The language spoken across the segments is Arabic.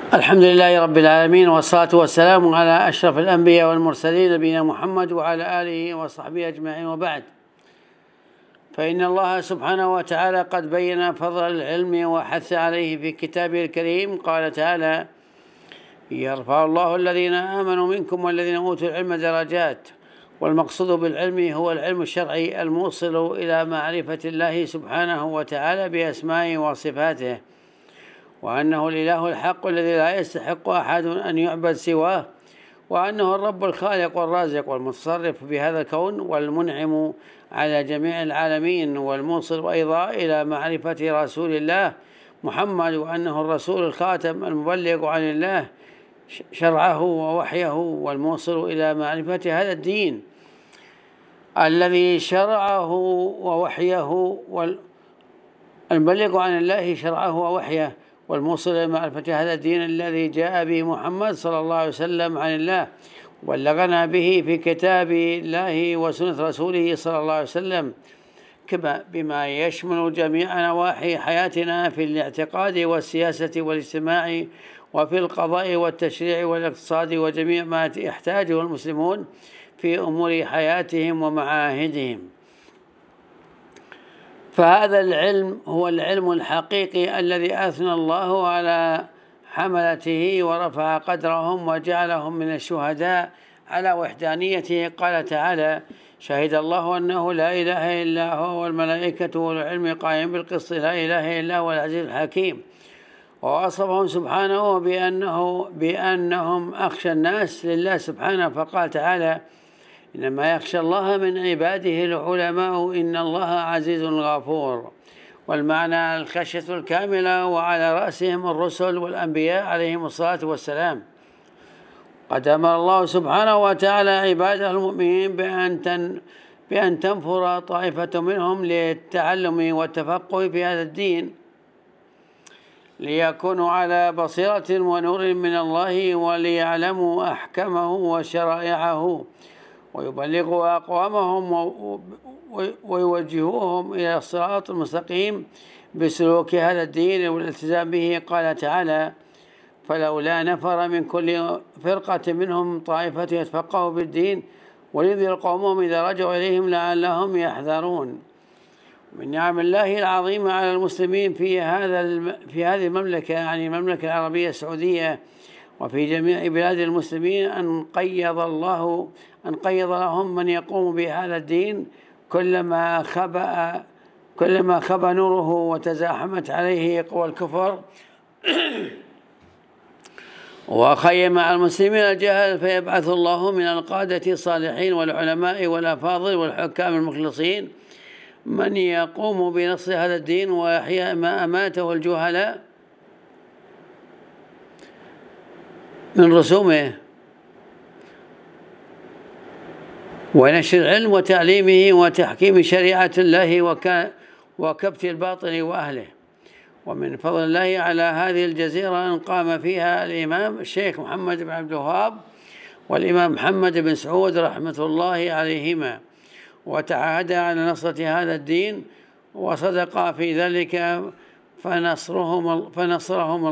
الحمد لله رب العالمين، والصلاة والسلام على أشرف الأنبياء والمرسلين نبينا محمد وعلى آله وصحبه أجمعين، وبعد. فإن الله سبحانه وتعالى قد بين فضل العلم وحث عليه في كتابه الكريم. قال تعالى: يرفع الله الذين آمنوا منكم والذين أوتوا العلم درجات. والمقصود بالعلم هو العلم الشرعي الموصل إلى معرفة الله سبحانه وتعالى بأسمائه وصفاته، وأنه الإله الحق الذي لا يستحق أحد أن يعبد سواه، وأنه الرب الخالق والرازق والمتصرف بهذا الكون والمنعم على جميع العالمين، والموصل أيضا إلى معرفة رسول الله محمد، وأنه الرسول الخاتم المبلغ عن الله شرعه ووحيه، والموصل إلى معرفة هذا الدين الذي شرعه ووحيه، والمبلغ عن الله شرعه ووحيه، والموصل إلى معرفة هذا الدين الذي جاء به محمد صلى الله عليه وسلم عن الله، وبلغنا به في كتاب الله وسنة رسوله صلى الله عليه وسلم، كما بما يشمل جميع نواحي حياتنا في الاعتقاد والسياسة والاجتماع، وفي القضاء والتشريع والاقتصاد، وجميع ما يحتاجه المسلمون في أمور حياتهم ومعاهدهم. فهذا العلم هو العلم الحقيقي الذي أثنى الله على حملته ورفع قدرهم وجعلهم من الشهداء على وحدانيته. قال تعالى: شهد الله أنه لا إله إلا هو والملائكة والعلم قائم بالقسط لا إله إلا هو العزيز الحكيم. ووصفهم سبحانه بأنهم أخشى الناس لله سبحانه، فقال تعالى: إنما يخشى الله من عباده العلماء إن الله عزيز غفور. والمعنى الخشية الكاملة، وعلى رأسهم الرسل والأنبياء عليهم الصلاة والسلام. قد أمر الله سبحانه وتعالى عباده المؤمنين بأن تنفر طائفة منهم للتعلم والتفقه في هذا الدين، ليكونوا على بصيرة ونور من الله، وليعلموا أحكامه وشرائعه، ويبلغوا أقوامهم ويوجهوهم إلى الصراط المستقيم بسلوك هذا الدين والالتزام به. قال تعالى: فلولا نفر من كل فرقة منهم طائفة يتفقهوا بالدين ولينذر قومهم إذا رجعوا إليهم لعلهم يحذرون. من نعم الله العظيمة على المسلمين في هذه المملكة، يعني المملكة العربية السعودية، وفي جميع بلاد المسلمين، أن قيض لهم من يقوم بهذا الدين كلما خبأ نوره وتزاحمت عليه قوى الكفر وخيم على المسلمين الجهل، فيبعث الله من القادة الصالحين والعلماء والأفاضل والحكام المخلصين من يقوم بنصر هذا الدين ويحيى ما أماته الجهلاء من رسومه، ونشر العلم وتعليمه وتحكيم شريعة الله وكبت الباطل وأهله. ومن فضل الله على هذه الجزيرة أن قام فيها الإمام الشيخ محمد بن عبد الوهاب والإمام محمد بن سعود رحمة الله عليهما، وتعاهدا على نصرة هذا الدين، وصدقا في ذلك فنصرهم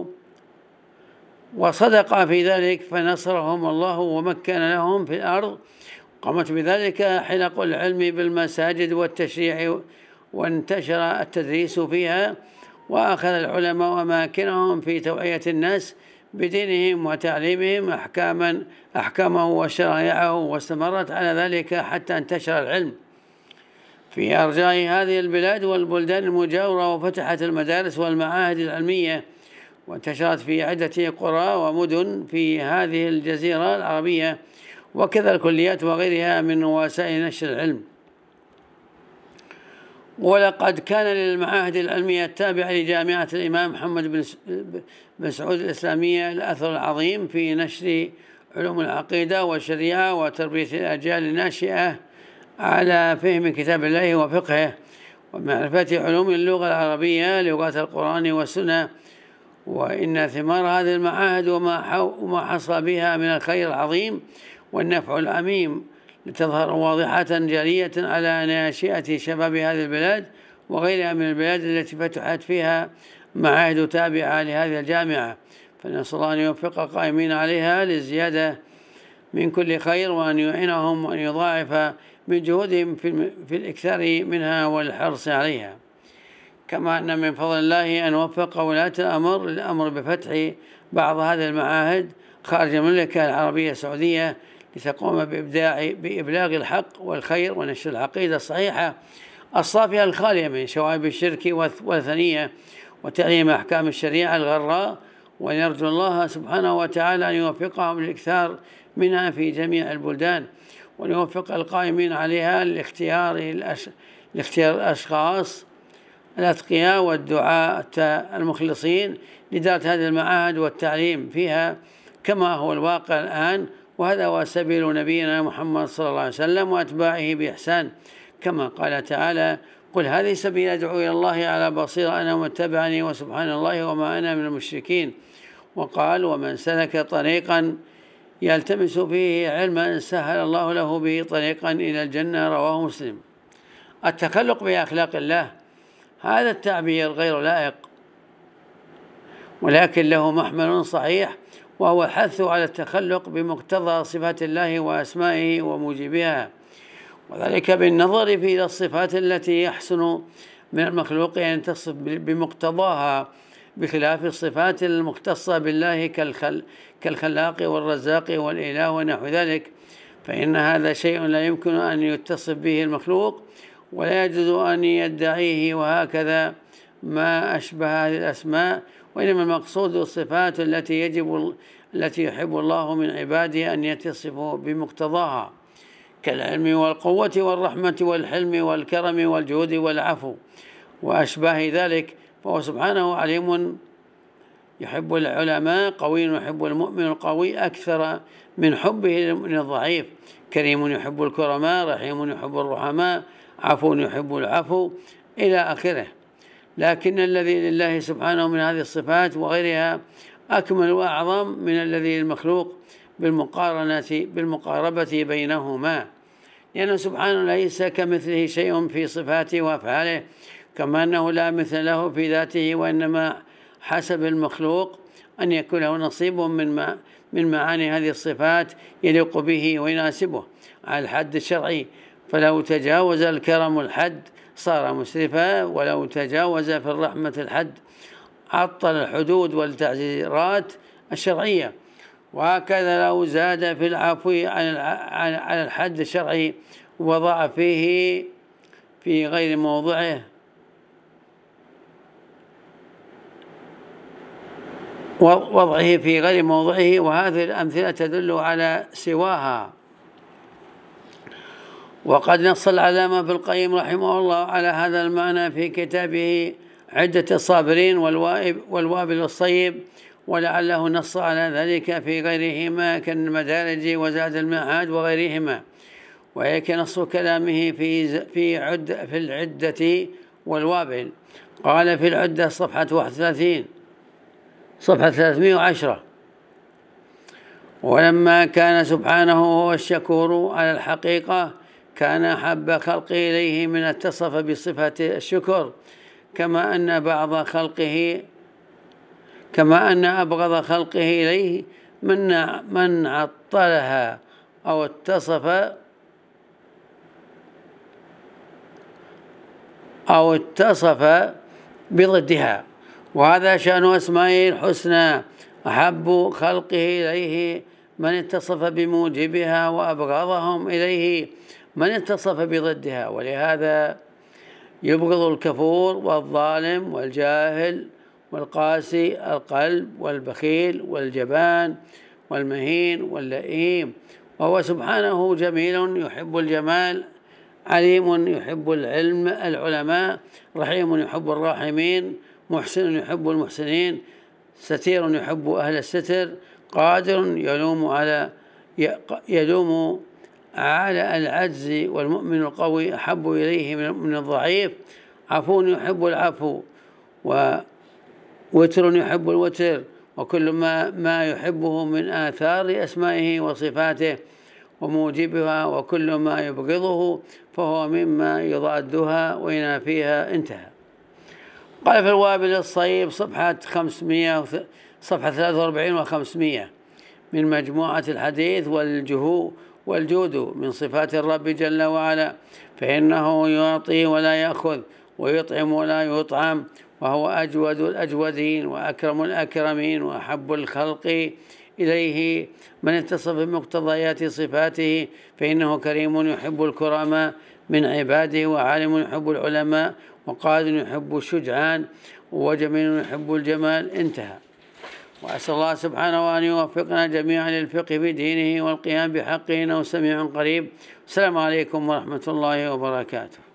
الله ومكن لهم في الأرض. قامت بذلك حلق العلم بالمساجد والتشريع، وانتشر التدريس فيها، وأخذ العلماء أماكنهم في توعية الناس بدينهم وتعليمهم أحكامه وشرائعه، واستمرت على ذلك حتى انتشر العلم في أرجاء هذه البلاد والبلدان المجاورة، وفتحت المدارس والمعاهد العلمية، وانتشرت في عدة قرى ومدن في هذه الجزيرة العربية، وكذا الكليات وغيرها من وسائل نشر العلم. ولقد كان للمعاهد العلمية التابعة لجامعة الإمام محمد بن سعود الإسلامية الأثر العظيم في نشر علوم العقيدة والشريعة وتربية الأجيال الناشئة على فهم كتاب الله وفقهه، ومعرفة علوم اللغة العربية لغات القرآن والسنة. وإن ثمار هذه المعاهد وما حصل بها من الخير العظيم والنفع العميم لتظهر واضحة جلية على ناشئة شباب هذه البلاد وغيرها من البلاد التي فتحت فيها معاهد تابعة لهذه الجامعة، فنسأل الله أن يوفق القائمين عليها للزيادة من كل خير، وأن يعينهم وأن يضاعف من جهودهم في الإكثار منها والحرص عليها. كما أن من فضل الله أن وفق ولاة الأمر للأمر بفتح بعض هذه المعاهد خارج المملكة العربية السعودية لتقوم بإبلاغ الحق والخير ونشر العقيدة الصحيحة الصافية الخالية من شوائب الشرك والوثنية وتعليم أحكام الشريعة الغراء، ونرجو الله سبحانه وتعالى أن يوفقهم للإكثار منها في جميع البلدان، وأن يوفق القائمين عليها لاختيار الأشخاص الأتقياء والدعاة المخلصين لإدارة هذه المعاهد والتعليم فيها كما هو الواقع الآن. وهذا هو سبيل نبينا محمد صلى الله عليه وسلم وأتباعه بإحسان، كما قال تعالى: قل هذه سبيل أدعو إلى الله على بصيرة أنا ومن اتبعني وسبحان الله وما أنا من المشركين. وقال: ومن سلك طريقا يلتمس فيه علما سهل الله له به طريقا إلى الجنة. رواه مسلم. التخلق بأخلاق الله هذا التعبير غير لائق، ولكن له محمل صحيح، وهو الحث على التخلق بمقتضى صفات الله وأسمائه وموجبها، وذلك بالنظر في الصفات التي يحسن من المخلوق أن تصف بمقتضاها، بخلاف الصفات المختصة بالله كالخلاق والرزاق والإله ونحو ذلك، فإن هذا شيء لا يمكن أن يتصف به المخلوق ولا يجوز أن يدعيه، وهكذا ما أشبه هذه الأسماء. وإنما المقصود الصفات التي يحب الله من عباده أن يتصفوا بمقتضاها كالعلم والقوة والرحمة والحلم والكرم والجود والعفو وأشباه ذلك. فهو سبحانه عليم يحب العلماء، قوي يحب المؤمن القوي أكثر من حبه من الضعيف، كريم يحب الكرماء، رحيم يحب الرحماء، عفو يحب العفو إلى آخره. لكن الذي لله سبحانه من هذه الصفات وغيرها أكمل وأعظم من الذي للمخلوق بالمقاربة بينهما، لأنه سبحانه ليس كمثله شيء في صفاته وأفعاله، كما أنه لا مثل له في ذاته، وإنما حسب المخلوق أن يكون له نصيب من معاني هذه الصفات يليق به ويناسبه على الحد الشرعي. فلو تجاوز الكرم الحد صار مسرفا، ولو تجاوز في الرحمة الحد عطل الحدود والتعزيرات الشرعية، وهكذا لو زاد في العفو على الحد الشرعي وضع فيه في غير موضعه وهذه الأمثلة تدل على سواها. وقد نص العلامة ابن القيم رحمه الله على هذا المعنى في كتابه عدة الصابرين والوابل الصيب، ولعله نص على ذلك في غيرهما كالمدارج وزاد المعاد وغيرهما. وهيك نص كلامه في العدة والوابل. قال في العدة صفحة 31 صفحة 310: ولما كان سبحانه هو الشكور على الحقيقة كان أحب خلقه إليه من اتصف بصفة الشكر، كما أن أبغض خلقه إليه من عطلها أو اتصف بضدها. وهذا شأن أسمائه الحسنى، أحب خلقه إليه من اتصف بموجبها، وأبغضهم إليه من اتصف بضدها. ولهذا يبغض الكفور والظالم والجاهل والقاسي القلب والبخيل والجبان والمهين واللئيم، وهو سبحانه جميل يحب الجمال، عليم يحب العلماء، رحيم يحب الراحمين، محسن يحب المحسنين، ستير يحب أهل الستر، قادر يلوم على العجز، والمؤمن القوي أحب إليه من الضعيف، عفو يحب العفو، ووتر يحب الوتر، وكل ما يحبه من آثار أسمائه وصفاته وموجبها، وكل ما يبغضه فهو مما يضادها وينافيها. انتهى. قال في الوابل الصيب صفحة 43 و500 من مجموعة الحديث: والجود من صفات الرب جل وعلا، فإنه يعطي ولا يأخذ، ويطعم ولا يطعم، وهو أجود الأجودين وأكرم الأكرمين وأحب الخلق إليه من اتصف بمقتضيات صفاته، فإنه كريم يحب الكرماء من عباده، وعالم يحب العلماء، وقائد يحب الشجعان، وجميل يحب الجمال. انتهى. وأسأل الله سبحانه أن يوفقنا جميعا للفقه في دينه والقيام بحقه، إنه سميع قريب. السلام عليكم ورحمة الله وبركاته.